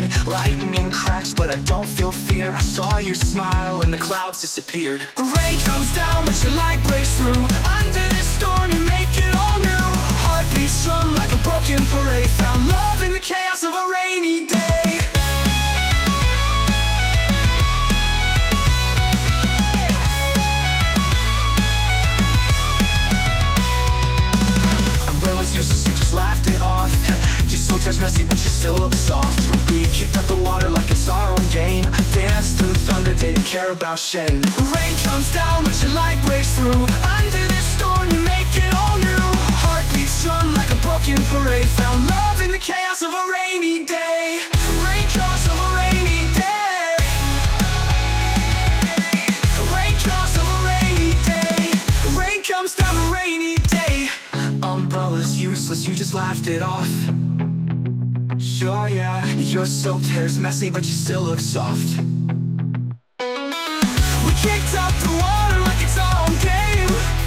Lightning cracks, but I don't feel fear. I saw your smile and the clouds disappeared. Rain comes down, but your light breaks through. Under this storm, you make it all new. Heartbeats strung like a broken parade. Found love in the chaos of a rainy day. Umbrellas useless, you just laughed it off. You're so touch messy, but you still look soft. We kicked up the water like it's our own game. Danced through thunder, didn't care about shame. Rain comes down, but your light breaks through. Under this storm, you make it all new. Heartbeats strung like a broken parade. Found love in the chaos of a rainy day. Rain comes of a rainy day. Rain comes of a rainy day. Rain comes down a rainy day. Umbrellas useless, you just laughed it off. Sure, yeah, your soaked hair's messy, but you still look soft. We kicked up the water like it's our own game.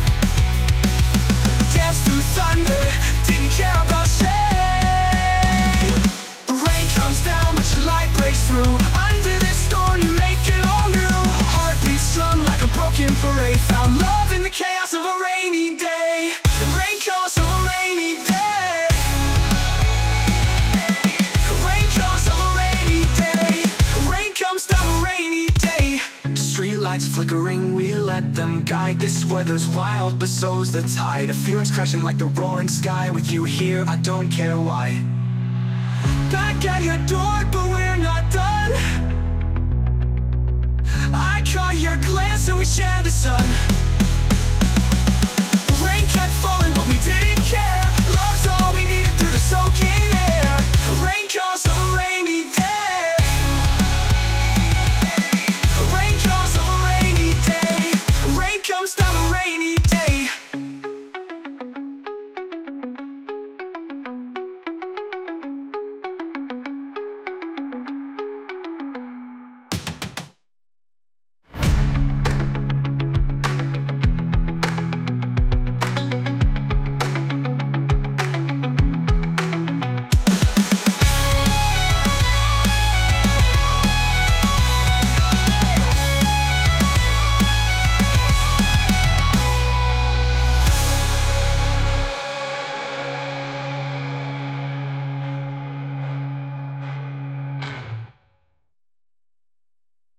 Danced through thunder, didn't care about shame. Rain comes down, but your light breaks through. Under this storm, you make it all new. Heartbeats strung like a broken parade. Found love in the chaos of a rainy day. The rain comes of a rainy day. Streetlights flickering, we let them guide. This weather's wild, but so's the tide. A feeling's crashing like the roaring sky. With you here, I don't care why. Back at your door, but we're not done. I caught your glance and we shared the sun.